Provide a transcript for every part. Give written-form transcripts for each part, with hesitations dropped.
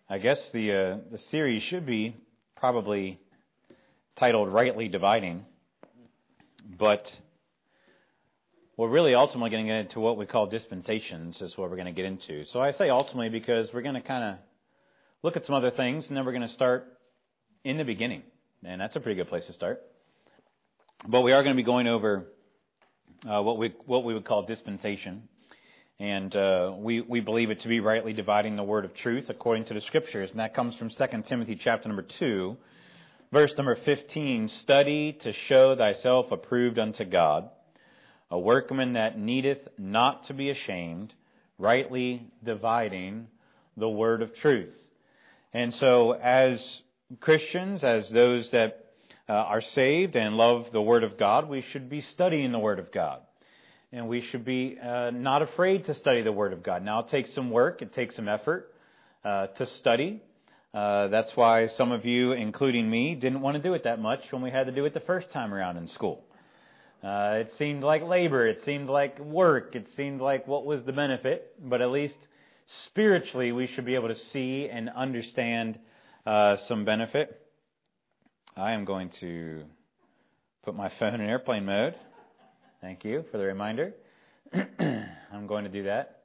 I guess the series should be probably titled Rightly Dividing, but we're really ultimately going to get into what we call dispensations is what we're going to get into. So I say ultimately because we're going to kind of look at some other things, and then we're going to start in the beginning, and that's a pretty good place to start. But we are going to be going over what we would call dispensation. And we believe it to be rightly dividing the word of truth according to the Scriptures. And that comes from 2 Timothy chapter number 2, verse number 15. Study to show thyself approved unto God, a workman that needeth not to be ashamed, rightly dividing the word of truth. And so as Christians, as those that are saved and love the word of God, we should be studying the word of God. And we should be not afraid to study the Word of God. Now, it takes some work. It takes some effort to study. That's why some of you, including me, didn't want to do it that much when we had to do it the first time around in school. It seemed like labor. It seemed like work. It seemed like what was the benefit. But at least spiritually, we should be able to see and understand some benefit. I am going to put my phone in airplane mode. Thank you for the reminder. I'm going to do that.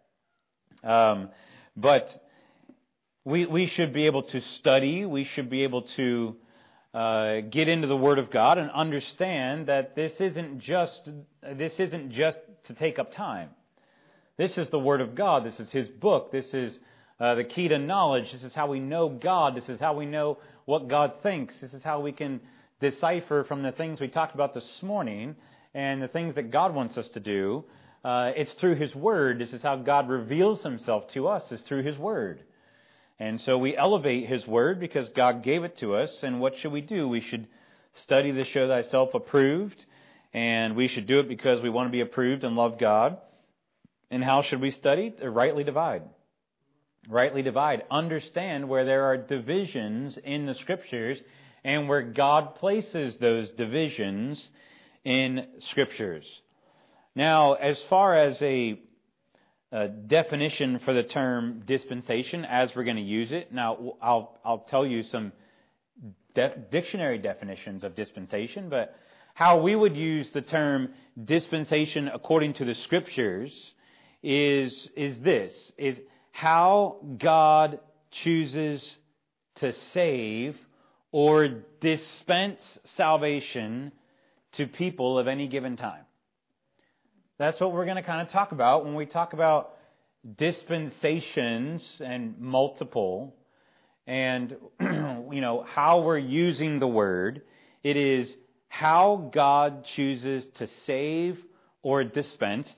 But we should be able to study. We should be able to get into the Word of God and understand that this isn't just to take up time. This is the Word of God. This is His book. This is the key to knowledge. This is how we know God. This is how we know what God thinks. This is how we can decipher from the things we talked about this morning and the things that God wants us to do. It's through His Word. This is how God reveals Himself to us, is through His Word. And so we elevate His Word because God gave it to us. And what should we do? We should study to show thyself approved. And we should do it because we want to be approved and love God. And how should we study? Rightly divide. Rightly divide. Understand where there are divisions in the Scriptures and where God places those divisions in Scriptures. Now, as far as a definition for the term dispensation, as we're going to use it, now I'll tell you some dictionary definitions of dispensation, but how we would use the term dispensation according to the Scriptures is how God chooses to save or dispense salvation to people of any given time. That's what we're going to kind of talk about when we talk about dispensations and multiple and how we're using the word. It is how God chooses to save or dispense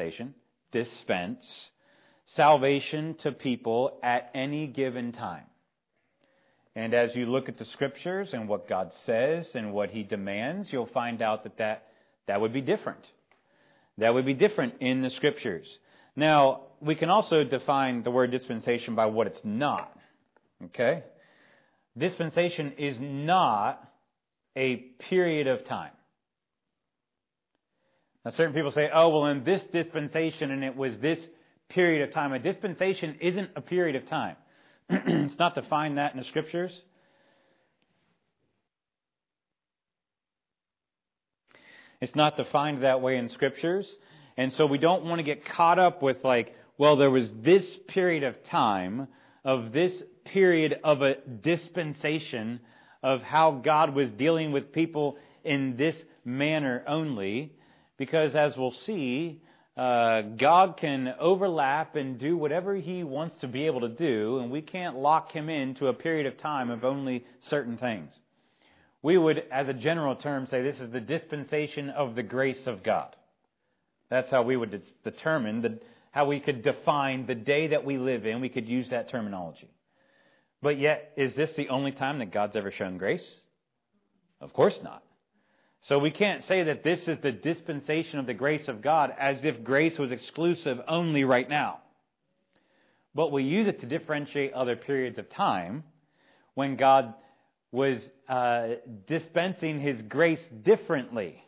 salvation to people at any given time. And as you look at the Scriptures and what God says and what He demands, you'll find out that would be different. That would be different in the Scriptures. Now, we can also define the word dispensation by what it's not. Okay? Dispensation is not a period of time. Now, certain people say, oh, well, in this dispensation, and it was this period of time. A dispensation isn't a period of time. It's not defined that in the Scriptures. It's not defined that way in Scriptures. And so we don't want to get caught up with there was this period of time, of this period of a dispensation of how God was dealing with people in this manner only. Because as we'll see, God can overlap and do whatever He wants to be able to do, and we can't lock Him into a period of time of only certain things. We would, as a general term, say this is the dispensation of the grace of God. That's how we would determine how we could define the day that we live in. We could use that terminology. But yet, is this the only time that God's ever shown grace? Of course not. So we can't say that this is the dispensation of the grace of God as if grace was exclusive only right now. But we use it to differentiate other periods of time when God was dispensing His grace differently.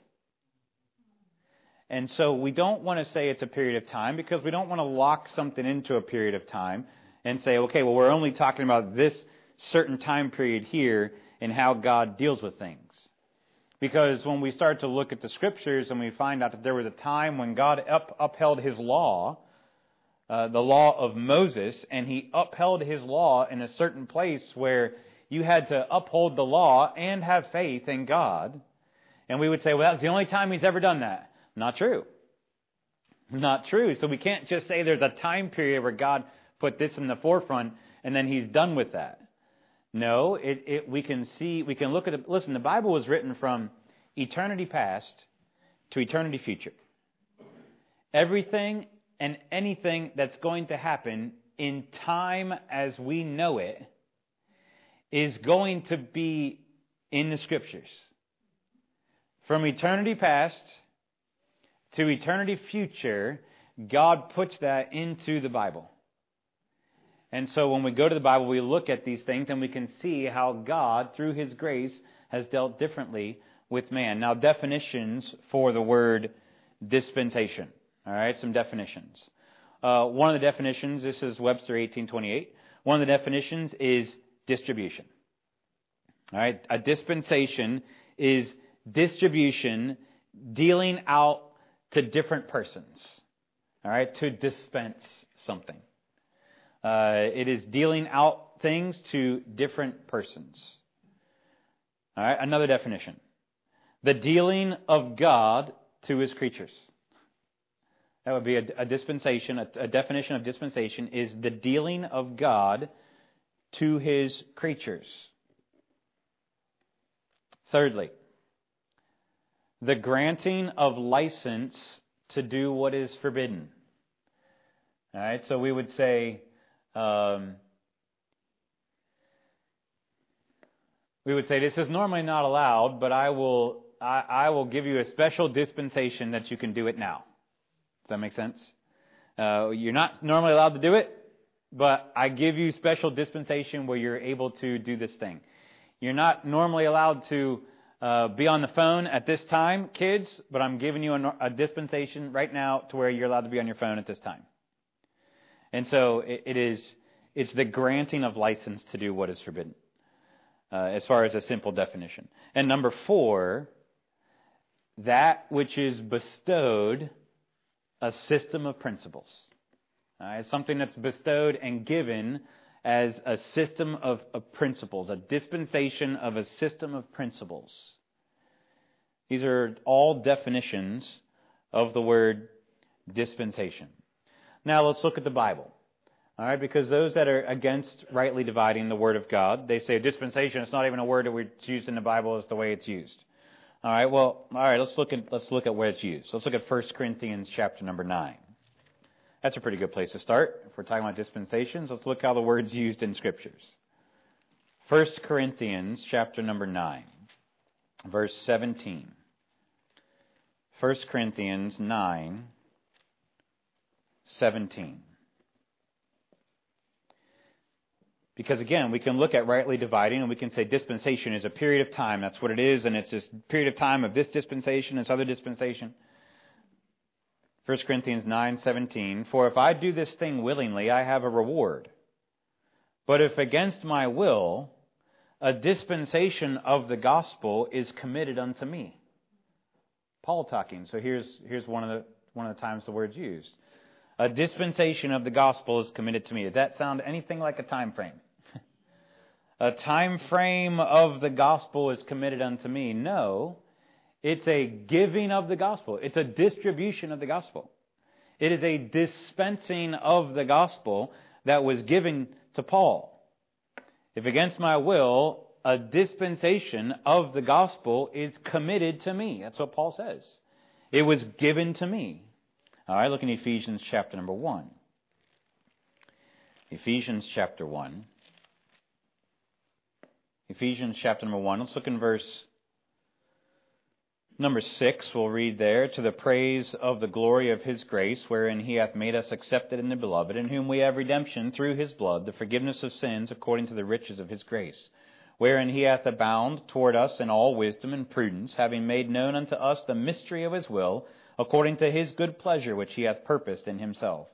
And so we don't want to say it's a period of time because we don't want to lock something into a period of time. and say, okay, well, we're only talking about this certain time period here and how God deals with things. Because when we start to look at the Scriptures and we find out that there was a time when God upheld His law, the law of Moses, and He upheld His law in a certain place where you had to uphold the law and have faith in God. And we would say, well, that's the only time He's ever done that. Not true. Not true. So we can't just say there's a time period where God put this in the forefront and then He's done with that. No, we can look at it. Listen, the Bible was written from eternity past to eternity future. Everything and anything that's going to happen in time as we know it is going to be in the Scriptures. From eternity past to eternity future, God puts that into the Bible. And so when we go to the Bible, we look at these things and we can see how God, through His grace, has dealt differently with man. Now, definitions for the word dispensation. All right, some definitions. One of the definitions, this is Webster 1828. One of the definitions is distribution. All right, a dispensation is distribution, dealing out to different persons. All right, to dispense something. It is dealing out things to different persons. All right, another definition. The dealing of God to His creatures. That would be a dispensation. A definition of dispensation is the dealing of God to His creatures. Thirdly, the granting of license to do what is forbidden. All right, so we would say, this is normally not allowed, but I will give you a special dispensation that you can do it now. Does that make sense? You're not normally allowed to do it, but I give you special dispensation where you're able to do this thing. You're not normally allowed to be on the phone at this time, kids, but I'm giving you a dispensation right now to where you're allowed to be on your phone at this time. And so it's the granting of license to do what is forbidden, as far as a simple definition. And number 4, that which is bestowed, a system of principles. Something that's bestowed and given as a system of principles, a dispensation of a system of principles. These are all definitions of the word dispensation. Now let's look at the Bible. All right, because those that are against rightly dividing the Word of God, they say dispensation, it's not even a word that it's used in the Bible, it's the way it's used. All right, let's look at where it's used. Let's look at 1 Corinthians chapter number 9. That's a pretty good place to start. If we're talking about dispensations, let's look how the word's used in Scriptures. 1 Corinthians chapter number 9, verse 17. 1 Corinthians 9, 17. Because again, we can look at rightly dividing and we can say dispensation is a period of time. That's what it is, and it's this period of time of this dispensation, this other dispensation. 1 Corinthians 9:17. For if I do this thing willingly, I have a reward. But if against my will, a dispensation of the gospel is committed unto me. Paul talking. So here's one of the times the word's used. A dispensation of the gospel is committed to me. Does that sound anything like a time frame? A time frame of the gospel is committed unto me. No, it's a giving of the gospel. It's a distribution of the gospel. It is a dispensing of the gospel that was given to Paul. If against my will, a dispensation of the gospel is committed to me. That's what Paul says. It was given to me. All right, look in Ephesians chapter number 1. Ephesians chapter 1. Ephesians chapter number 1. Let's look in verse number 6. We'll read there. To the praise of the glory of His grace, wherein He hath made us accepted in the beloved, in whom we have redemption through His blood, the forgiveness of sins, according to the riches of His grace, wherein He hath abounded toward us in all wisdom and prudence, having made known unto us the mystery of His will, according to His good pleasure which He hath purposed in Himself,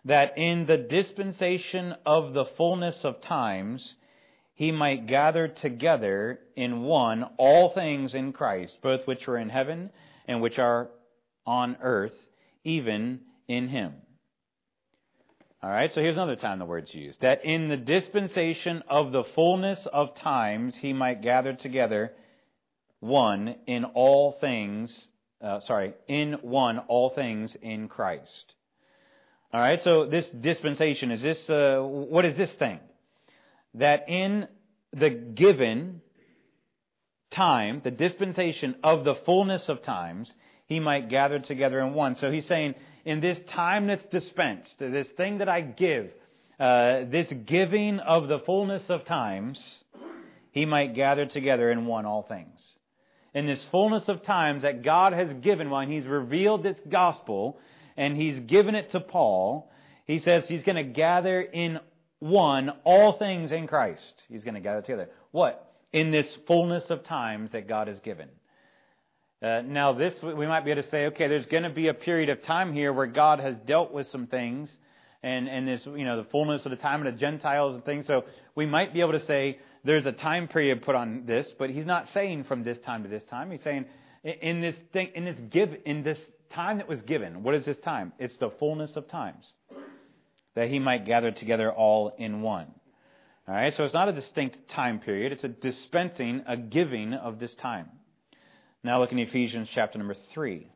that in the dispensation of the fullness of times he might gather together in one all things in Christ, both which are in heaven and which are on earth, even in him. All right, so here's another time the word's used. That in the dispensation of the fullness of times he might gather together one in all things, all things in Christ. All right, so this dispensation, is this, what is this thing? That in the given time, the dispensation of the fullness of times, he might gather together in one. So he's saying, in this time that's dispensed, this thing that I give, this giving of the fullness of times, he might gather together in one all things. In this fullness of times that God has given, when he's revealed this gospel, and he's given it to Paul, he says he's going to gather in one all things in Christ. He's going to gather together. What? In this fullness of times that God has given. Now this, we might be able to say, okay, there's going to be a period of time here where God has dealt with some things, and this, the fullness of the time of the Gentiles and things. So we might be able to say there's a time period put on this, but he's not saying from this time to this time. He's saying in this time that was given. What is this time? It's the fullness of times that he might gather together all in one. All right, so it's not a distinct time period. It's a dispensing, a giving of this time. Now look in Ephesians chapter number 3.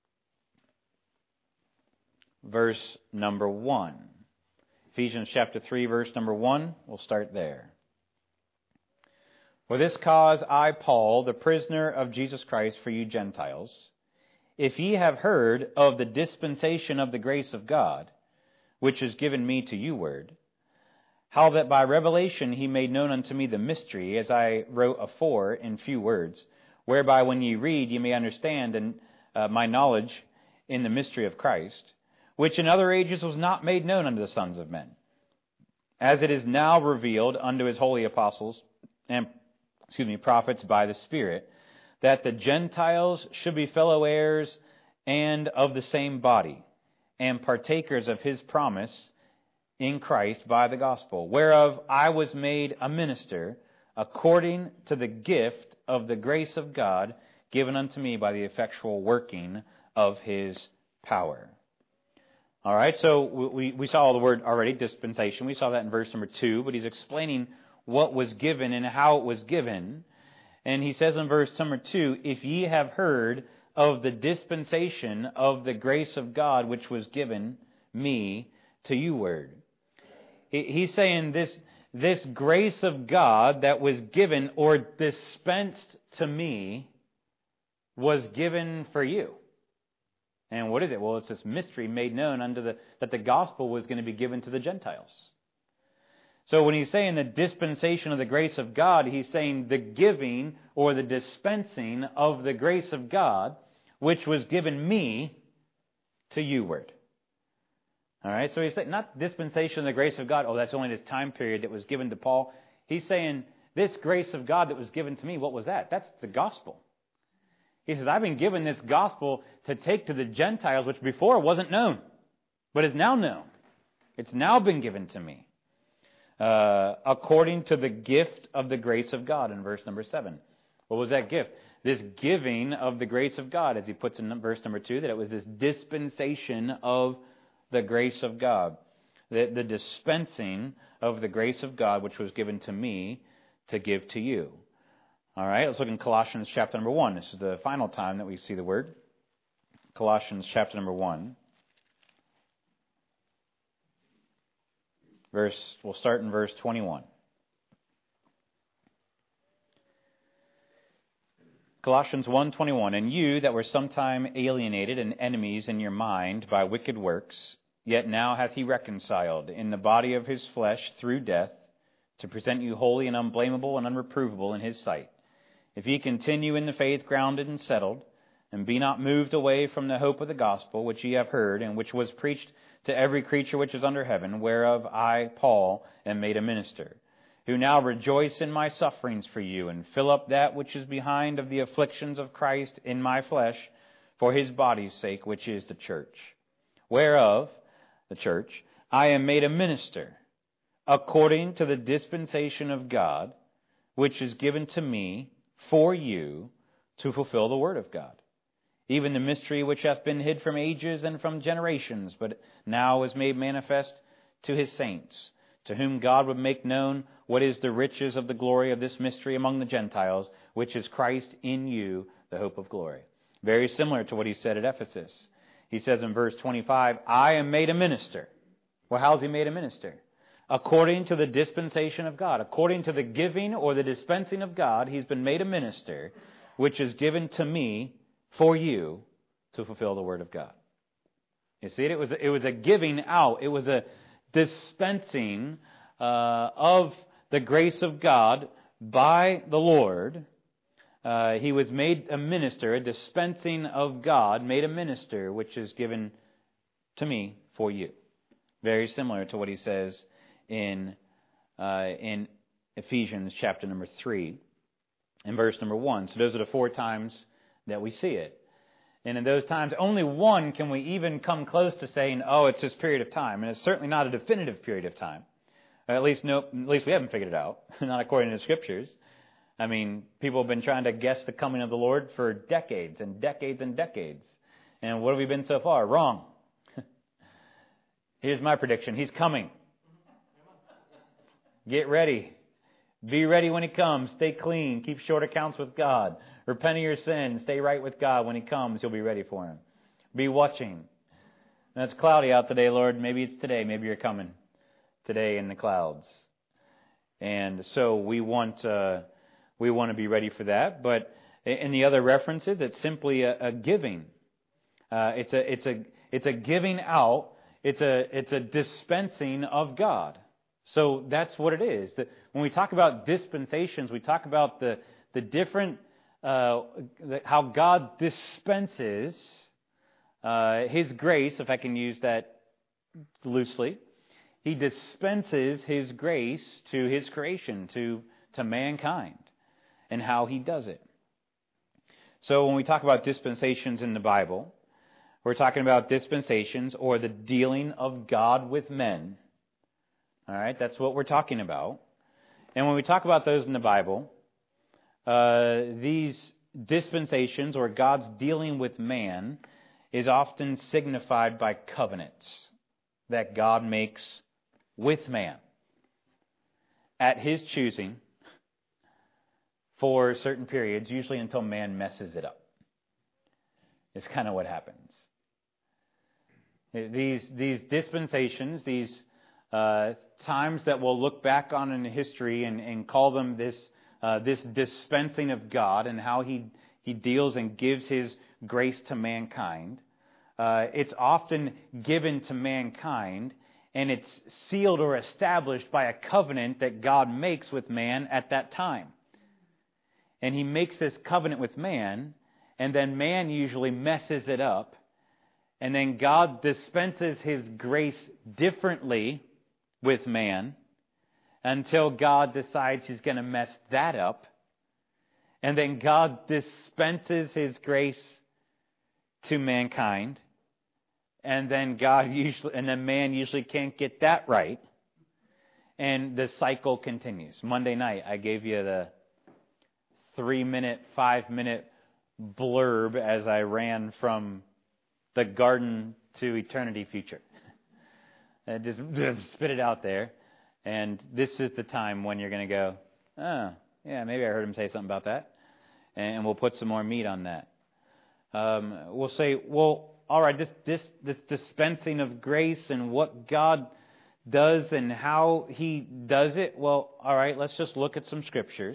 Verse number 1. Ephesians chapter 3, verse number 1. We'll start there. For this cause I, Paul, the prisoner of Jesus Christ for you Gentiles, if ye have heard of the dispensation of the grace of God, which is given me to you word, how that by revelation he made known unto me the mystery, as I wrote afore in few words, whereby when ye read ye may understand and my knowledge in the mystery of Christ, which in other ages was not made known unto the sons of men, as it is now revealed unto his holy apostles and prophets by the Spirit, that the Gentiles should be fellow heirs and of the same body, and partakers of his promise in Christ by the gospel, whereof I was made a minister according to the gift of the grace of God given unto me by the effectual working of his power. All right, so we saw the word already, dispensation. We saw that in verse number 2, but he's explaining what was given and how it was given. And he says in verse number 2, if ye have heard of the dispensation of the grace of God which was given me to you word. He's saying this grace of God that was given or dispensed to me was given for you. And what is it? Well, it's this mystery made known that the gospel was going to be given to the Gentiles. So when he's saying the dispensation of the grace of God, he's saying the giving or the dispensing of the grace of God, which was given me to you word. All right, so he's saying not dispensation of the grace of God. Oh, that's only this time period that was given to Paul. He's saying this grace of God that was given to me, what was that? That's the gospel. He says, I've been given this gospel to take to the Gentiles, which before wasn't known, but is now known. It's now been given to me. According to the gift of the grace of God in verse number 7. What was that gift? This giving of the grace of God, as he puts in verse number 2, that it was this dispensation of the grace of God. The dispensing of the grace of God, which was given to me to give to you. All right, let's look in Colossians chapter number 1. This is the final time that we see the word. Colossians chapter number 1. We'll start in verse 21. Colossians 1:21, and you that were sometime alienated and enemies in your mind by wicked works, yet now hath he reconciled in the body of his flesh through death, to present you holy and unblameable and unreprovable in his sight. If ye continue in the faith grounded and settled, and be not moved away from the hope of the gospel, which ye have heard, and which was preached to every creature which is under heaven, whereof I, Paul, am made a minister, who now rejoice in my sufferings for you, and fill up that which is behind of the afflictions of Christ in my flesh, for his body's sake, which is the church, whereof, the church, I am made a minister according to the dispensation of God, which is given to me for you to fulfill the word of God. Even the mystery which hath been hid from ages and from generations, but now is made manifest to his saints, to whom God would make known what is the riches of the glory of this mystery among the Gentiles, which is Christ in you, the hope of glory. Very similar to what he said at Ephesus. He says in verse 25, I am made a minister. Well, how is he made a minister? According to the dispensation of God. According to the giving or the dispensing of God, he's been made a minister, which is given to me for you to fulfill the word of God. You see, it was a giving out. It was a dispensing of the grace of God by the Lord. He was made a minister, a dispensing of God, made a minister, which is given to me for you. Very similar to what he says in Ephesians chapter number 3 and verse number 1. So those are the 4 times that we see it. And in those times, only one can we even come close to saying, oh, it's this period of time. And it's certainly not a definitive period of time. At least we haven't figured it out, not according to the Scriptures. I mean, people have been trying to guess the coming of the Lord for decades and decades and decades. And what have we been so far? Wrong. Here's my prediction. He's coming. Get ready. Be ready when he comes. Stay clean. Keep short accounts with God. Repent of your sins. Stay right with God. When he comes, you'll be ready for him. Be watching. And it's cloudy out today, Lord. Maybe it's today. Maybe you're coming today in the clouds. And so we want to be ready for that. But in the other references, it's simply a giving. It's a giving out. It's a dispensing of God. So that's what it is. When we talk about dispensations, we talk about the different how God dispenses His grace, if I can use that loosely. He dispenses His grace to His creation, to mankind, and how He does it. So when we talk about dispensations in the Bible, we're talking about dispensations or the dealing of God with men. All right, that's what we're talking about. And when we talk about those in the Bible, these dispensations or God's dealing with man is often signified by covenants that God makes with man at His choosing for certain periods, usually until man messes it up. It's kind of what happens. These dispensations, these times that we'll look back on in history and call them this dispensing of God and how He deals and gives His grace to mankind. It's often given to mankind, and it's sealed or established by a covenant that God makes with man at that time. And He makes this covenant with man, and then man usually messes it up. And then God dispenses His grace differently with man until God decides He's going to mess that up. And then God dispenses His grace to mankind. And then man usually can't get that right. And the cycle continues. Monday night, I gave you the 3-minute, 5-minute blurb as I ran from the garden to eternity future. Just spit it out there. And this is the time when you're going to go, oh, yeah, maybe I heard him say something about that. And we'll put some more meat on that. We'll say, well, all right, this dispensing of grace and what God does and how He does it. Well, all right, let's just look at some scriptures.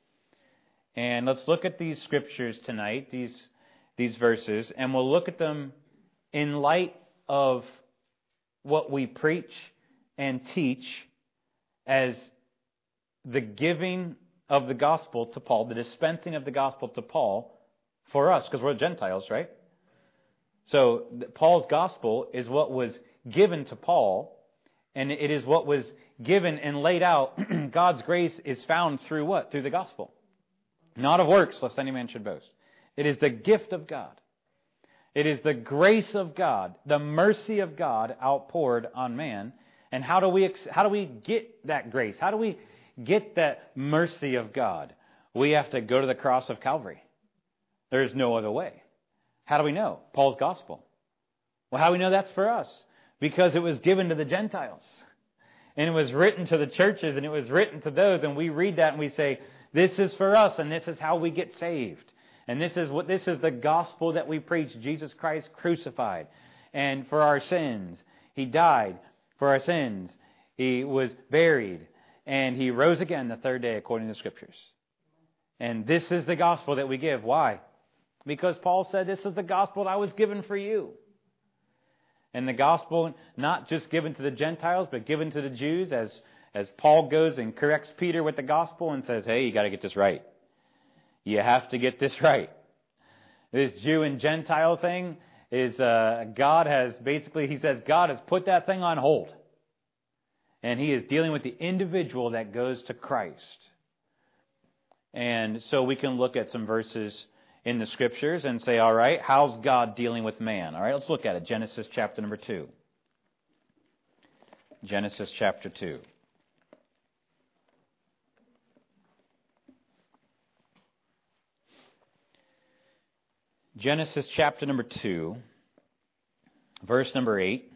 And let's look at these scriptures tonight, these verses, and we'll look at them in light of what we preach and teach as the giving of the gospel to Paul, the dispensing of the gospel to Paul for us, because we're Gentiles, right? So Paul's gospel is what was given to Paul, and it is what was given and laid out. God's grace is found through what? Through the gospel. Not of works, lest any man should boast. It is the gift of God. It is the grace of God, the mercy of God outpoured on man. And how do we get that grace? How do we get that mercy of God? We have to go to the cross of Calvary. There's no other way. How do we know? Paul's gospel. Well, how do we know that's for us? Because it was given to the Gentiles. And it was written to the churches, and it was written to those, and we read that and we say, this is for us, and this is how we get saved. And this is the gospel that we preach, Jesus Christ crucified. And for our sins, He died for our sins. He was buried, and He rose again the third day according to the Scriptures. And this is the gospel that we give. Why? Because Paul said, this is the gospel that I was given for you. And the gospel, not just given to the Gentiles, but given to the Jews, as Paul goes and corrects Peter with the gospel and says, hey, you got to get this right. You have to get this right. This Jew and Gentile thing is, God has put that thing on hold. And He is dealing with the individual that goes to Christ. And so we can look at some verses in the Scriptures and say, all right, how's God dealing with man? All right, let's look at it. Genesis chapter number 2. Genesis chapter 2. Genesis chapter number 2, verse number 8.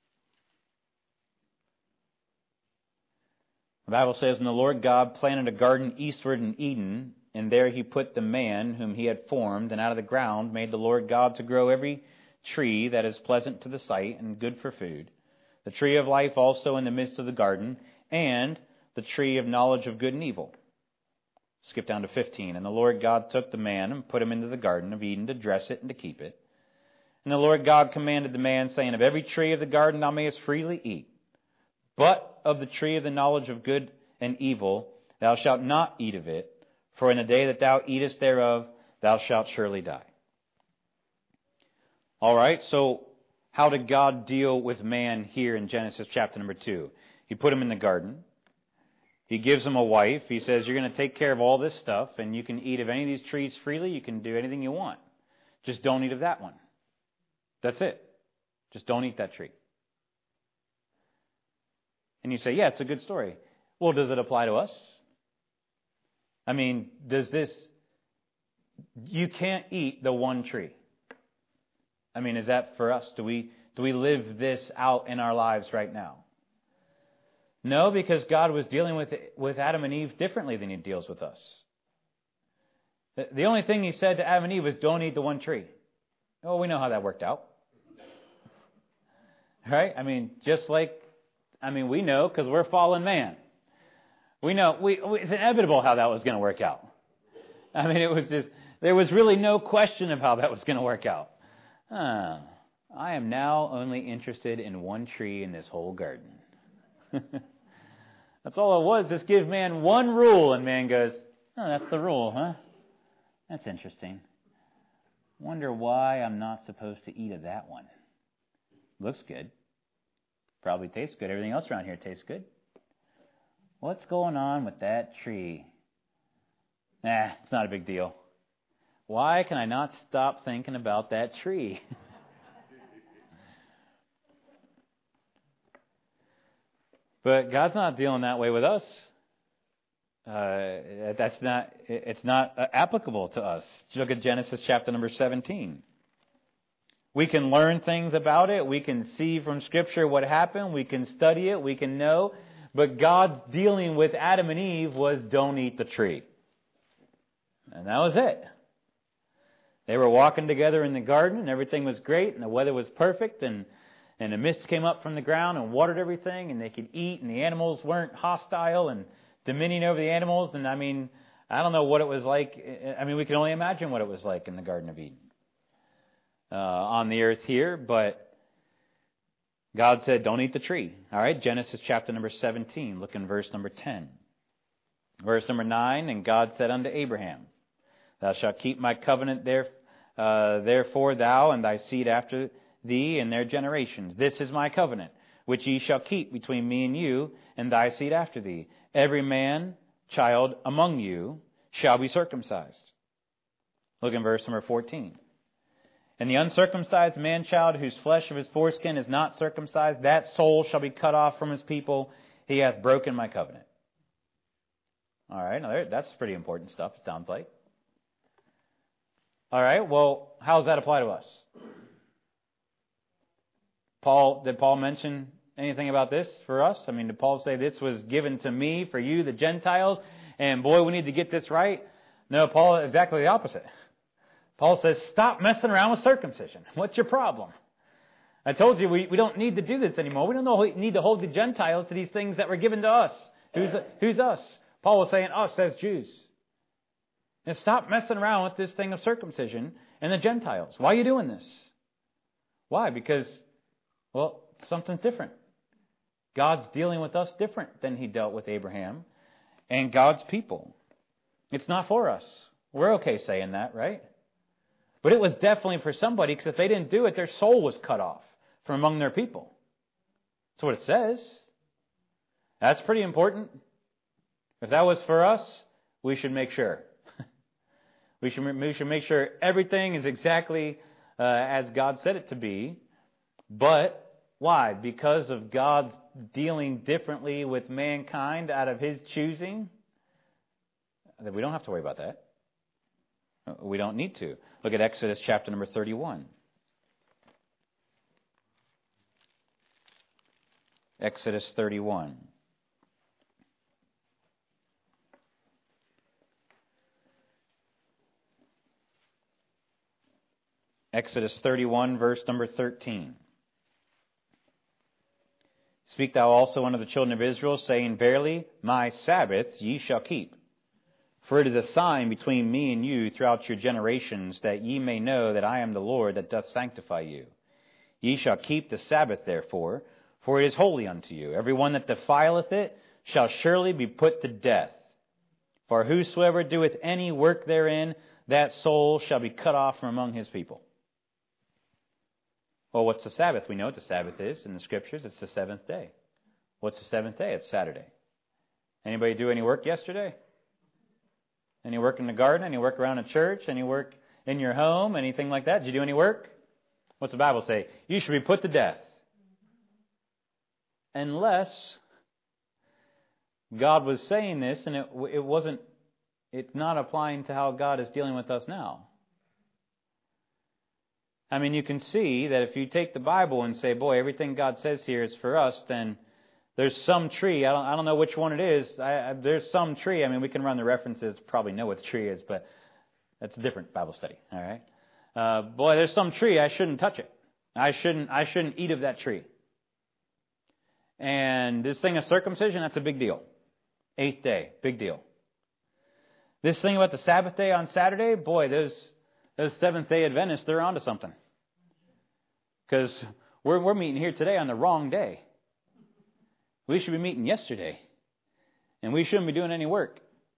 The Bible says, and the Lord God planted a garden eastward in Eden, and there He put the man whom He had formed, and out of the ground made the Lord God to grow every tree that is pleasant to the sight and good for food, the tree of life also in the midst of the garden, and the tree of knowledge of good and evil. Skip down to 15. And the Lord God took the man and put him into the garden of Eden to dress it and to keep it. And the Lord God commanded the man, saying, of every tree of the garden thou mayest freely eat, but of the tree of the knowledge of good and evil thou shalt not eat of it, for in the day that thou eatest thereof, thou shalt surely die. All right, so how did God deal with man here in Genesis chapter number 2? He put him in the garden. He gives him a wife. He says, you're going to take care of all this stuff, and you can eat of any of these trees freely. You can do anything you want. Just don't eat of that one. That's it. Just don't eat that tree. And you say, yeah, it's a good story. Well, does it apply to us? I mean, you can't eat the one tree. I mean, is that for us? Do we live this out in our lives right now? No, because God was dealing with Adam and Eve differently than He deals with us. The only thing He said to Adam and Eve was, don't eat the one tree. Oh, we know how that worked out. Right? I mean, we know because we're fallen man. We know, it's inevitable how that was going to work out. I mean, there was really no question of how that was going to work out. I am now only interested in one tree in this whole garden. That's all it was. Just give man one rule, and man goes, oh, that's the rule, huh? That's interesting. Wonder why I'm not supposed to eat of that one. Looks good. Probably tastes good. Everything else around here tastes good. What's going on with that tree? It's not a big deal. Why can I not stop thinking about that tree? But God's not dealing that way with us. It's not applicable to us. Look at Genesis chapter number 17. We can learn things about it. We can see from Scripture what happened. We can study it. We can know. But God's dealing with Adam and Eve was don't eat the tree. And that was it. They were walking together in the garden and everything was great and the weather was perfect and the mist came up from the ground and watered everything and they could eat and the animals weren't hostile and dominion over the animals. And I don't know what it was like. We can only imagine what it was like in the Garden of Eden. On the earth here, but God said, don't eat the tree. All right, Genesis chapter number 17, look in verse number 10. Verse number 9, and God said unto Abraham, thou shalt keep my covenant therefore thou and thy seed after thee and their generations. This is my covenant, which ye shall keep between me and you and thy seed after thee. Every man, child among you shall be circumcised. Look in verse number 14. And the uncircumcised man-child whose flesh of his foreskin is not circumcised, that soul shall be cut off from his people. He hath broken my covenant. All right, now that's pretty important stuff, it sounds like. All right, well, how does that apply to us? Did Paul mention anything about this for us? I mean, did Paul say this was given to me for you, the Gentiles, and boy, we need to get this right? No, Paul, exactly the opposite. Paul says, stop messing around with circumcision. What's your problem? I told you we don't need to do this anymore. We don't need to hold the Gentiles to these things that were given to us. Who's us? Paul was saying us as Jews. And stop messing around with this thing of circumcision and the Gentiles. Why are you doing this? Why? Because, well, something's different. God's dealing with us different than He dealt with Abraham and God's people. It's not for us. We're okay saying that, right? But it was definitely for somebody, because if they didn't do it, their soul was cut off from among their people. That's what it says. That's pretty important. If that was for us, we should make sure. We should make sure everything is exactly as God said it to be. But why? Because of God's dealing differently with mankind out of His choosing? We don't have to worry about that. We don't need to. Look at Exodus chapter number 31. Exodus 31. Exodus 31, verse number 13. Speak thou also unto the children of Israel, saying, Verily, my Sabbaths ye shall keep. For it is a sign between me and you throughout your generations, that ye may know that I am the Lord that doth sanctify you. Ye shall keep the Sabbath therefore, for it is holy unto you. Every one that defileth it shall surely be put to death. For whosoever doeth any work therein, that soul shall be cut off from among his people. Well, what's the Sabbath? We know what the Sabbath is in the Scriptures. It's the seventh day. What's the seventh day? It's Saturday. Anybody do any work yesterday? Any work in the garden? Any work around a church? Any work in your home? Anything like that? Did you do any work? What's the Bible say? You should be put to death. Unless God was saying this and it's not applying to how God is dealing with us now. I mean, you can see that if you take the Bible and say, boy, everything God says here is for us, then there's some tree. I don't know which one it is. There's some tree. I mean, we can run the references, probably know what the tree is, but that's a different Bible study. All right. Boy, there's some tree. I shouldn't touch it. I shouldn't eat of that tree. And this thing of circumcision, that's a big deal. 8th day, big deal. This thing about the Sabbath day on Saturday, boy, those Seventh-day Adventists, they're onto something. Because we're meeting here today on the wrong day. We should be meeting yesterday. And we shouldn't be doing any work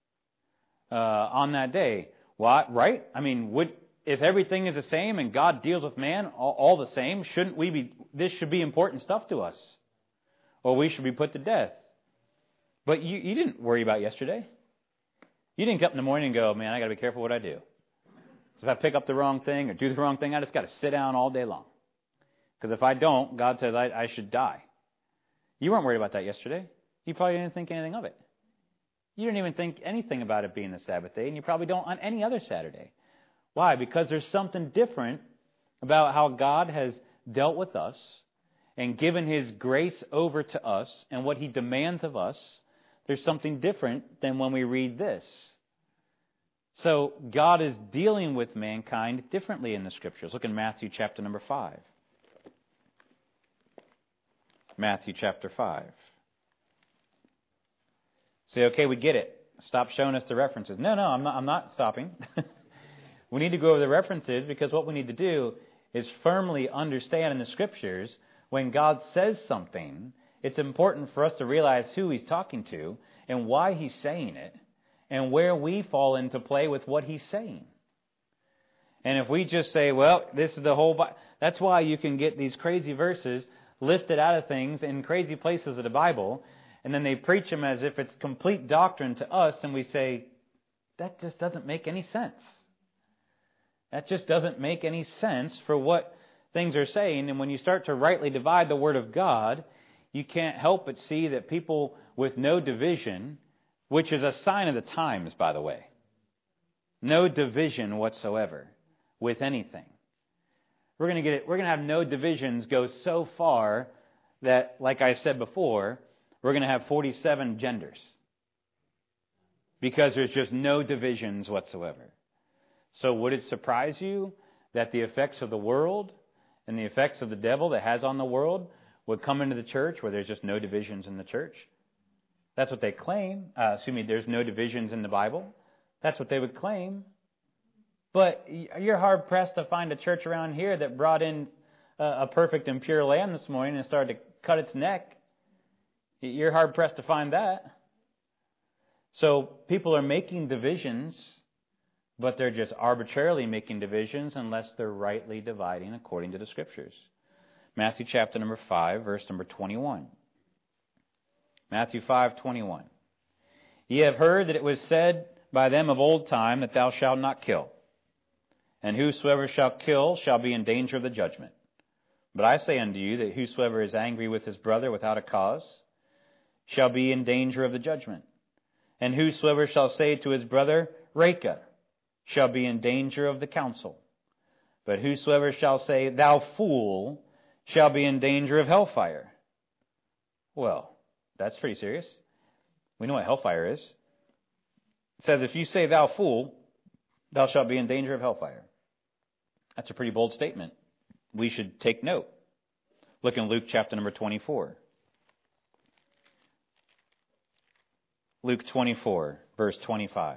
on that day. What? Right? I mean, if everything is the same and God deals with man all the same, shouldn't we be? This should be important stuff to us. Or we should be put to death. But you didn't worry about yesterday. You didn't get up in the morning and go, man, I got to be careful what I do. So if I pick up the wrong thing or do the wrong thing, I just got to sit down all day long. Because if I don't, God says I should die. You weren't worried about that yesterday. You probably didn't think anything of it. You didn't even think anything about it being the Sabbath day, and you probably don't on any other Saturday. Why? Because there's something different about how God has dealt with us and given His grace over to us and what He demands of us. There's something different than when we read this. So God is dealing with mankind differently in the Scriptures. Look in Matthew chapter number 5. Matthew chapter 5. Say, okay, we get it. Stop showing us the references. No, I'm not stopping. We need to go over the references, because what we need to do is firmly understand in the Scriptures when God says something, it's important for us to realize who He's talking to and why He's saying it and where we fall into play with what He's saying. And if we just say, well, this is the whole Bible, that's why you can get these crazy verses lifted out of things in crazy places of the Bible, and then they preach them as if it's complete doctrine to us, and we say, that just doesn't make any sense. That just doesn't make any sense for what things are saying. And when you start to rightly divide the Word of God, you can't help but see that people with no division, which is a sign of the times, by the way, no division whatsoever with anything. We're going to have no divisions go so far that, like I said before, we're going to have 47 genders. Because there's just no divisions whatsoever. So would it surprise you that the effects of the world and the effects of the devil that has on the world would come into the church where there's just no divisions in the church? That's what they claim. There's no divisions in the Bible. That's what they would claim. But you're hard-pressed to find a church around here that brought in a perfect and pure lamb this morning and started to cut its neck. You're hard-pressed to find that. So people are making divisions, but they're just arbitrarily making divisions unless they're rightly dividing according to the Scriptures. Matthew chapter number 5, verse number 21. Matthew 5:21. Ye have heard that it was said by them of old time that thou shalt not kill. And whosoever shall kill shall be in danger of the judgment. But I say unto you that whosoever is angry with his brother without a cause shall be in danger of the judgment. And whosoever shall say to his brother, Raca, shall be in danger of the council. But whosoever shall say, Thou fool, shall be in danger of hellfire. Well, that's pretty serious. We know what hellfire is. It says, if you say, Thou fool, thou shalt be in danger of hellfire. That's a pretty bold statement. We should take note. Look in Luke chapter number 24. Luke 24, verse 25.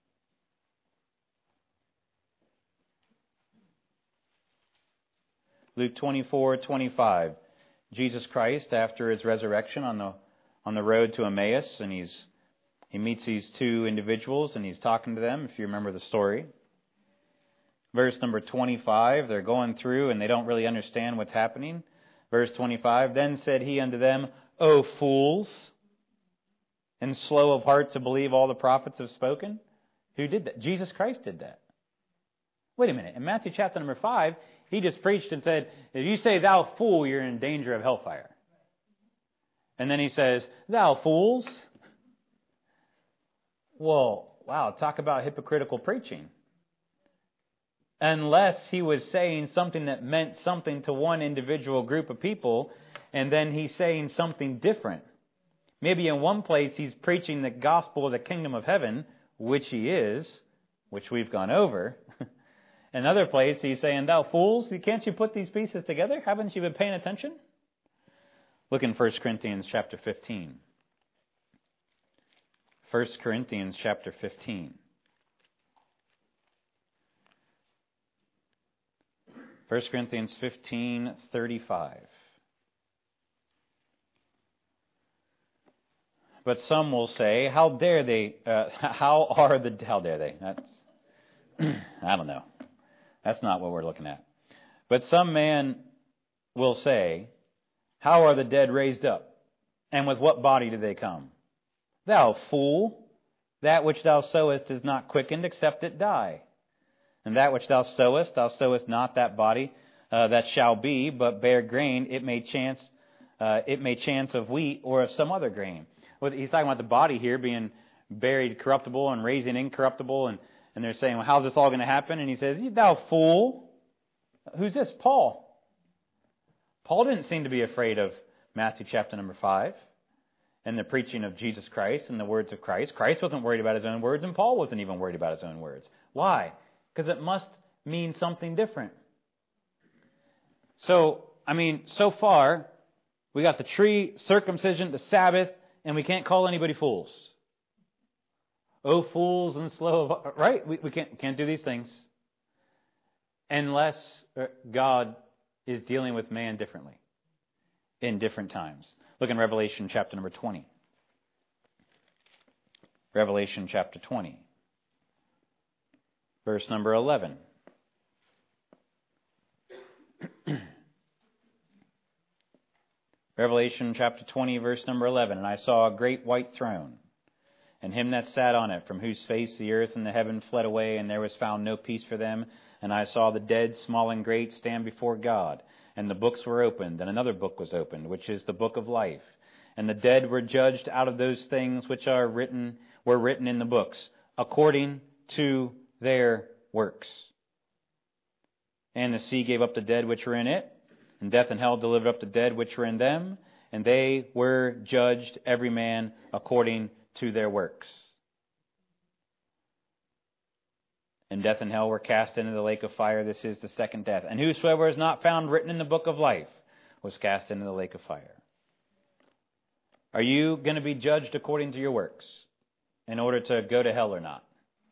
Luke 24:25. Jesus Christ, after his resurrection on the road to Emmaus, and he meets these two individuals, and he's talking to them, if you remember the story. Verse number 25, they're going through, and they don't really understand what's happening. Verse 25, Then said he unto them, O fools, and slow of heart to believe all the prophets have spoken. Who did that? Jesus Christ did that. Wait a minute. In Matthew chapter number 5, he just preached and said, if you say, Thou fool, you're in danger of hellfire. And then he says, Thou fools. Well, wow, talk about hypocritical preaching. Unless he was saying something that meant something to one individual group of people, and then he's saying something different. Maybe in one place he's preaching the gospel of the kingdom of heaven, which he is, which we've gone over. Another place he's saying, Thou fools, can't you put these pieces together? Haven't you been paying attention? Look in 1 Corinthians chapter 15. 1 Corinthians chapter 15. 1 Corinthians 15:35. But some will say, how dare they? How dare they? That's, I don't know. That's not what we're looking at. But some man will say, how are the dead raised up? And with what body do they come? Thou fool, that which thou sowest is not quickened, except it die. And that which thou sowest not that body that shall be, but bear grain. It may chance of wheat or of some other grain. Well, he's talking about the body here being buried corruptible and raising incorruptible, and they're saying, well, how's this all going to happen? And he says, Thou fool. Who's this? Paul. Paul didn't seem to be afraid of Matthew chapter number 5 and the preaching of Jesus Christ and the words of Christ. Christ wasn't worried about his own words, and Paul wasn't even worried about his own words. Why? Because it must mean something different. So far, we got the tree, circumcision, the Sabbath, and we can't call anybody fools. Oh, fools and slow of, right? We can't do these things unless God is dealing with man differently in different times. Look in Revelation chapter number 20. Revelation chapter 20. Verse number 11. Revelation chapter 20, verse number 11. And I saw a great white throne, and him that sat on it, from whose face the earth and the heaven fled away, and there was found no peace for them. And I saw the dead, small and great, stand before God. And the books were opened, and another book was opened, which is the book of life. And the dead were judged out of those things which were written in the books, according to their works. And the sea gave up the dead which were in it, and death and hell delivered up the dead which were in them, and they were judged every man according to their works. And death and hell were cast into the lake of fire. This is the second death. And whosoever is not found written in the book of life was cast into the lake of fire. Are you going to be judged according to your works in order to go to hell or not?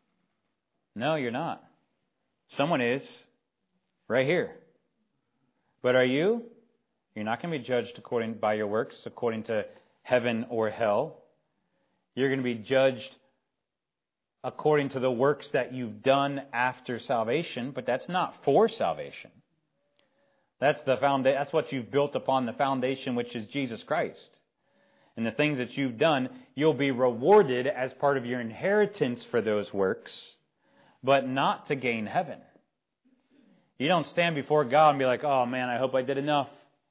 No, you're not. Someone is. Right here. But are you? You're not going to be judged by your works according to heaven or hell. You're going to be judged according to the works that you've done after salvation, but that's not for salvation. That's what you've built upon the foundation, which is Jesus Christ. And the things that you've done, you'll be rewarded as part of your inheritance for those works, but not to gain heaven. You don't stand before God and be like, oh man, I hope I did enough.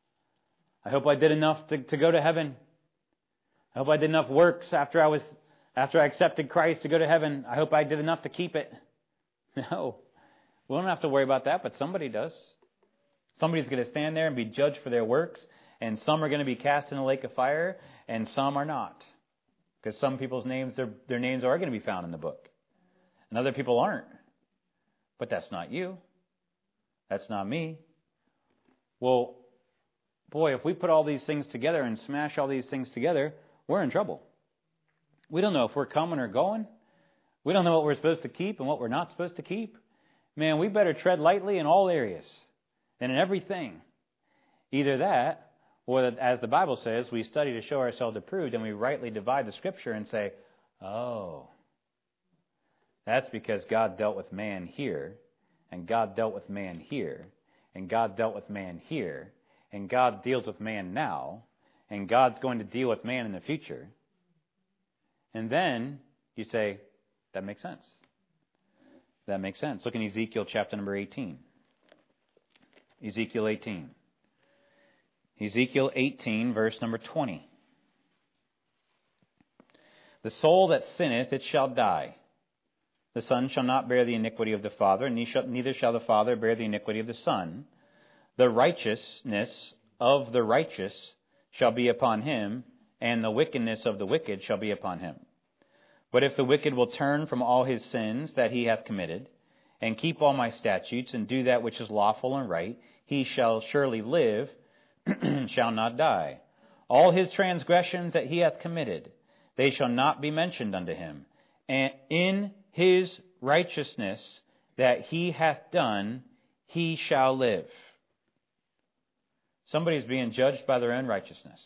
I hope I did enough to go to heaven. I hope I did enough works after I accepted Christ to go to heaven. I hope I did enough to keep it. No. We don't have to worry about that, but somebody does. Somebody's going to stand there and be judged for their works, and some are going to be cast in a lake of fire, and some are not. Because some people's names, their names are going to be found in the book. And other people aren't. But that's not you. That's not me. Well, boy, if we put all these things together and smash all these things together, we're in trouble. We don't know if we're coming or going. We don't know what we're supposed to keep and what we're not supposed to keep. Man, we better tread lightly in all areas and in everything. Either that, or that, as the Bible says, we study to show ourselves approved, and we rightly divide the Scripture and say, oh, that's because God dealt with man here, and God dealt with man here, and God dealt with man here, and God deals with man now, and God's going to deal with man in the future. And then you say, that makes sense. That makes sense. Look in Ezekiel chapter number 18. Ezekiel 18. Ezekiel 18, verse number 20. The soul that sinneth, it shall die. The son shall not bear the iniquity of the father, neither shall the father bear the iniquity of the son. The righteousness of the righteous shall be upon him, and the wickedness of the wicked shall be upon him. But if the wicked will turn from all his sins that he hath committed, and keep all my statutes, and do that which is lawful and right, he shall surely live, shall not die. All his transgressions that he hath committed, they shall not be mentioned unto him. And in his righteousness that he hath done, he shall live. Somebody's being judged by their own righteousness.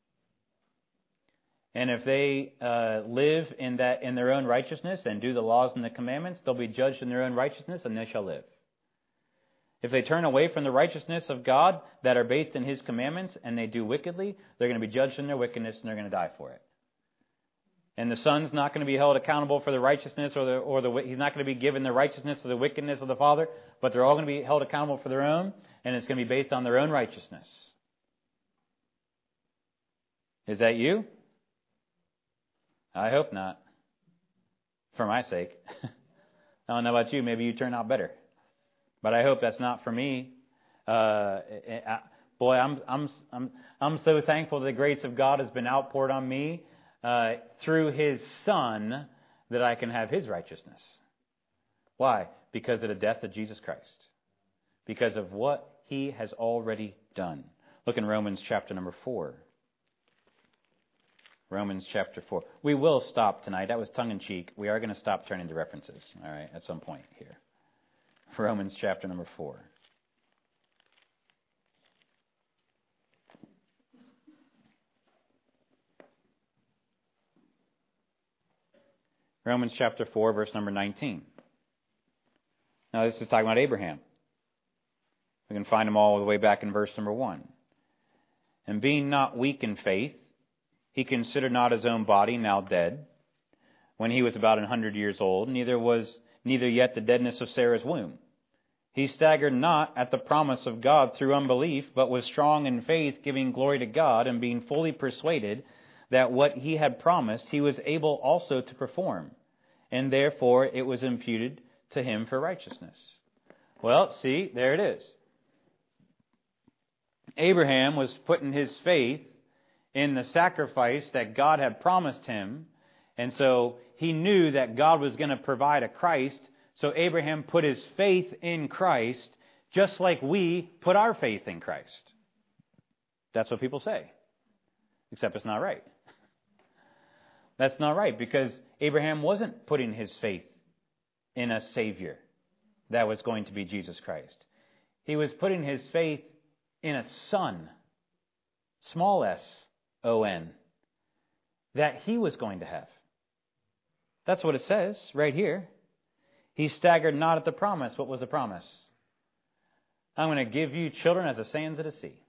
And if they live in their own righteousness and do the laws and the commandments, they'll be judged in their own righteousness and they shall live. If they turn away from the righteousness of God that are based in His commandments and they do wickedly, they're going to be judged in their wickedness and they're going to die for it. And the son's not going to be held accountable for the righteousness he's not going to be given the righteousness or the wickedness of the father, but they're all going to be held accountable for their own, and it's going to be based on their own righteousness. Is that you? I hope not. For my sake. I don't know about you. Maybe you turn out better. But I hope that's not for me. Boy, I'm so thankful that the grace of God has been outpoured on me through His Son that I can have His righteousness. Why? Because of the death of Jesus Christ. Because of what He has already done. Look in Romans chapter number 4. Romans chapter 4. We will stop tonight. That was tongue-in-cheek. We are going to stop turning to references, all right, at some point here. Romans chapter number 4. Romans chapter 4, verse number 19. Now this is talking about Abraham. We can find him all the way back in verse number 1. And being not weak in faith, he considered not his own body now dead, when he was about 100 years old, neither yet the deadness of Sarah's womb. He staggered not at the promise of God through unbelief, but was strong in faith, giving glory to God, and being fully persuaded that what he had promised he was able also to perform. And therefore it was imputed to him for righteousness. Well, see, there it is. Abraham was putting his faith in the sacrifice that God had promised him, and so he knew that God was going to provide a Christ, so Abraham put his faith in Christ just like we put our faith in Christ. That's what people say, except it's not right. That's not right, because Abraham wasn't putting his faith in a Savior that was going to be Jesus Christ. He was putting his faith in a Son, small S-O-N, that he was going to have. That's what it says right here. He staggered not at the promise. What was the promise? I'm going to give you children as the sands of the sea.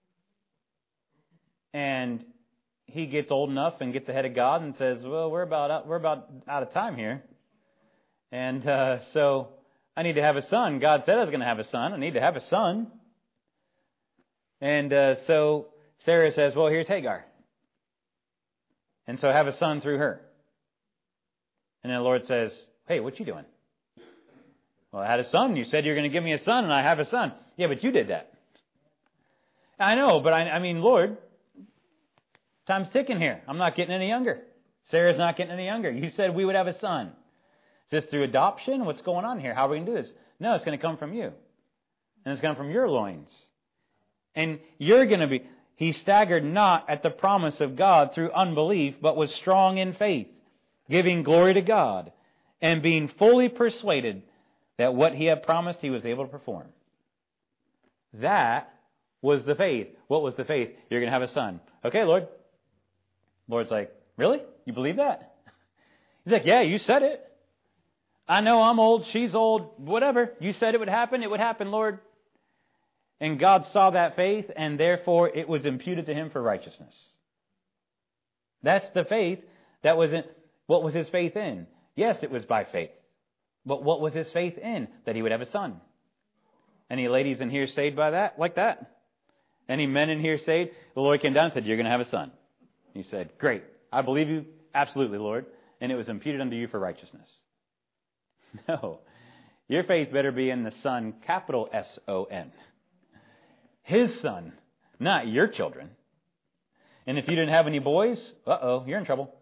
And he gets old enough and gets ahead of God and says, well, we're about out of time here. And so I need to have a son. God said I was going to have a son. I need to have a son. And so Sarah says, well, here's Hagar. And so have a son through her. And then the Lord says, hey, what you doing? Well, I had a son. You said you're going to give me a son, and I have a son. Yeah, but you did that. I know, but I mean, Lord, time's ticking here. I'm not getting any younger. Sarah's not getting any younger. You said we would have a son. Is this through adoption? What's going on here? How are we going to do this? No, it's going to come from you. And it's going to come from your loins. And you're going to be... He staggered not at the promise of God through unbelief, but was strong in faith, giving glory to God, and being fully persuaded that what he had promised he was able to perform. That was the faith. What was the faith? You're going to have a son. Okay, Lord. Lord's like, really? You believe that? He's like, yeah, you said it. I know I'm old, she's old, whatever. You said it would happen, Lord. And God saw that faith, and therefore it was imputed to him for righteousness. That's the faith that was in. What was his faith in? Yes, it was by faith. But what was his faith in? That he would have a son. Any ladies in here saved by that? Like that? Any men in here saved? The Lord came down and said, you're going to have a son. He said, great. I believe you. Absolutely, Lord. And it was imputed unto you for righteousness. No. Your faith better be in the Son, capital S-O-N. His son, not your children. And if you didn't have any boys, you're in trouble.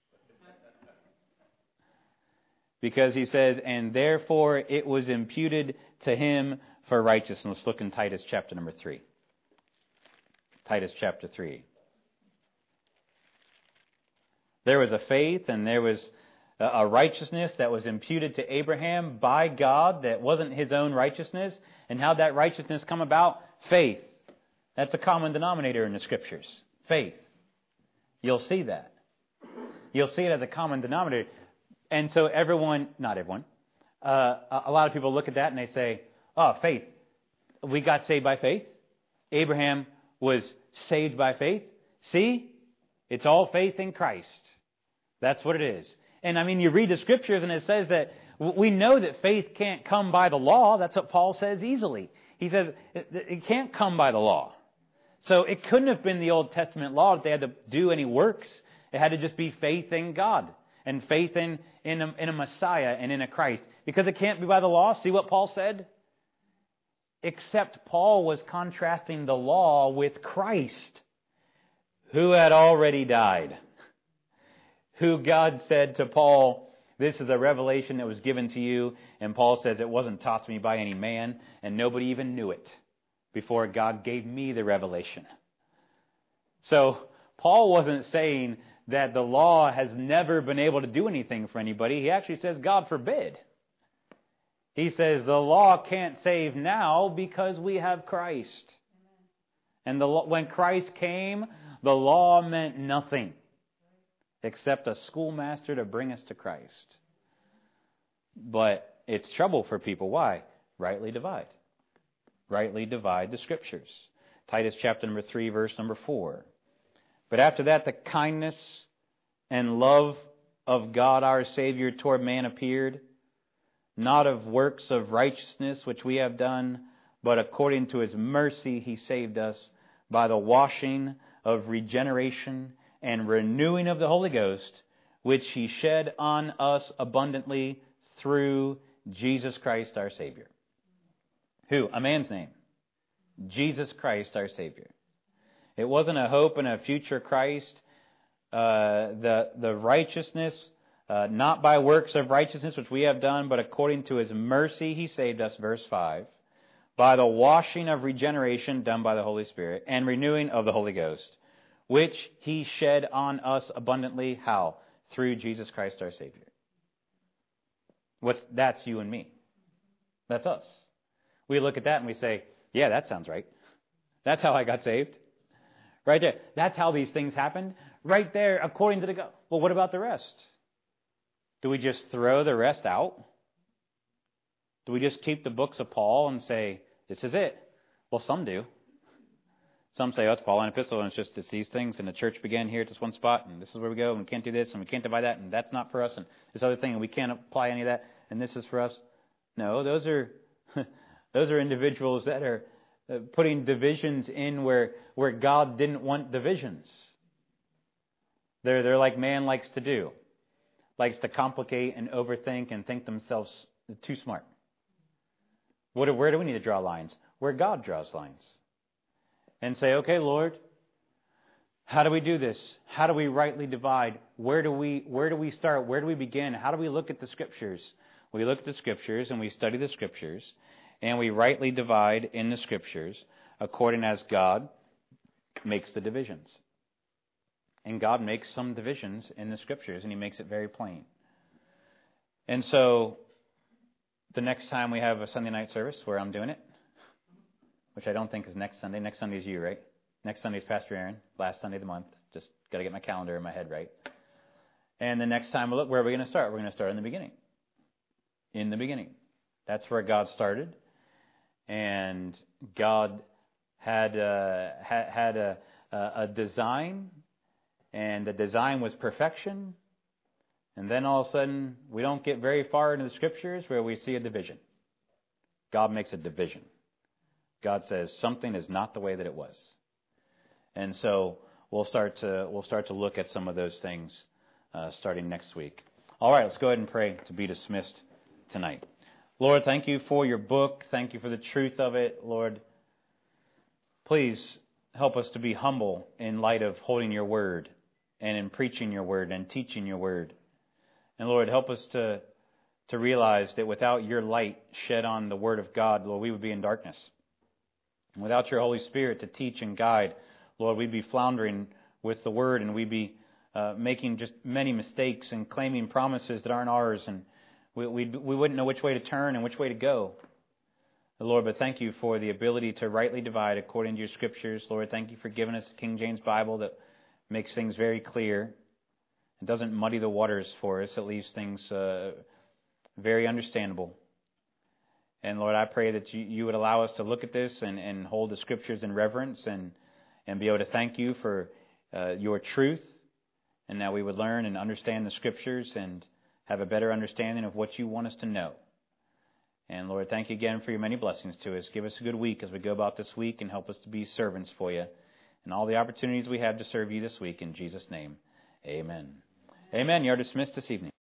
Because he says, and therefore it was imputed to him for righteousness. Let's look in Titus chapter number 3. Titus chapter 3. There was a faith and there was a righteousness that was imputed to Abraham by God that wasn't his own righteousness. And how that righteousness come about? Faith. That's a common denominator in the Scriptures. Faith. You'll see that. You'll see it as a common denominator. And so not everyone, a lot of people look at that and they say, oh, faith. We got saved by faith. Abraham was saved by faith. See? It's all faith in Christ. That's what it is. And I mean, you read the Scriptures and it says that we know that faith can't come by the law. That's what Paul says easily. He says it can't come by the law. So it couldn't have been the Old Testament law that they had to do any works. It had to just be faith in God and faith in a Messiah and in a Christ. Because it can't be by the law. See what Paul said? Except Paul was contrasting the law with Christ, who had already died. Who God said to Paul, this is a revelation that was given to you. And Paul says it wasn't taught to me by any man, and nobody even knew it before God gave me the revelation. So Paul wasn't saying that the law has never been able to do anything for anybody. He actually says, God forbid. He says the law can't save now because we have Christ. And when Christ came, the law meant nothing except a schoolmaster to bring us to Christ. But it's trouble for people. Why? Rightly divide. Rightly divide the Scriptures. Titus chapter number 3, verse number 4. But after that, the kindness and love of God our Savior toward man appeared, not of works of righteousness which we have done, but according to His mercy He saved us by the washing of regeneration and renewing of the Holy Ghost, which He shed on us abundantly through Jesus Christ our Savior. Who? A man's name. Jesus Christ our Savior. It wasn't a hope in a future Christ. The righteousness, not by works of righteousness which we have done, but according to His mercy He saved us, verse 5, by the washing of regeneration done by the Holy Spirit and renewing of the Holy Ghost, which He shed on us abundantly. How? Through Jesus Christ our Savior. That's you and me. That's us. We look at that and we say, yeah, that sounds right. That's how I got saved. Right there. That's how these things happened. Right there, according to the God. Well, what about the rest? Do we just throw the rest out? Do we just keep the books of Paul and say, this is it? Well, some do. Some say, oh, it's Pauline epistle, and it's these things, and the church began here at this one spot, and this is where we go, and we can't do this, and we can't divide that, and that's not for us, and this other thing, and we can't apply any of that, and this is for us. No, those are individuals that are putting divisions in where God didn't want divisions. They're like man likes to do. Likes to complicate and overthink and think themselves too smart. Where do we need to draw lines? Where God draws lines. And say, okay, Lord, how do we do this? How do we rightly divide? Where do we start? Where do we begin? How do we look at the Scriptures? We look at the Scriptures and we study the Scriptures, and we rightly divide in the Scriptures according as God makes the divisions. And God makes some divisions in the Scriptures, and He makes it very plain. And so, the next time we have a Sunday night service where I'm doing it, which I don't think is next Sunday. Next Sunday is you, right? Next Sunday is Pastor Aaron. Last Sunday of the month. Just got to get my calendar in my head right. And the next time we look, where are we going to start? We're going to start in the beginning. In the beginning. That's where God started. And God had a design, and the design was perfection. And then all of a sudden, we don't get very far into the Scriptures where we see a division. God makes a division. God says something is not the way that it was. And so we'll start to look at some of those things starting next week. All right, let's go ahead and pray to be dismissed tonight. Lord, thank you for your book. Thank you for the truth of it. Lord, please help us to be humble in light of holding your word and in preaching your word and teaching your word. And Lord, help us to realize that without your light shed on the word of God, Lord, we would be in darkness. And without your Holy Spirit to teach and guide, Lord, we'd be floundering with the word, and we'd be making just many mistakes and claiming promises that aren't ours, and we wouldn't know which way to turn and which way to go. Lord, but thank you for the ability to rightly divide according to your Scriptures. Lord, thank you for giving us the King James Bible that makes things very clear. It doesn't muddy the waters for us. It leaves things very understandable. And Lord, I pray that you would allow us to look at this and hold the Scriptures in reverence and be able to thank you for your truth, and that we would learn and understand the Scriptures and have a better understanding of what you want us to know. And Lord, thank you again for your many blessings to us. Give us a good week as we go about this week, and help us to be servants for you and all the opportunities we have to serve you this week. In Jesus' name, amen. Amen. You are dismissed this evening.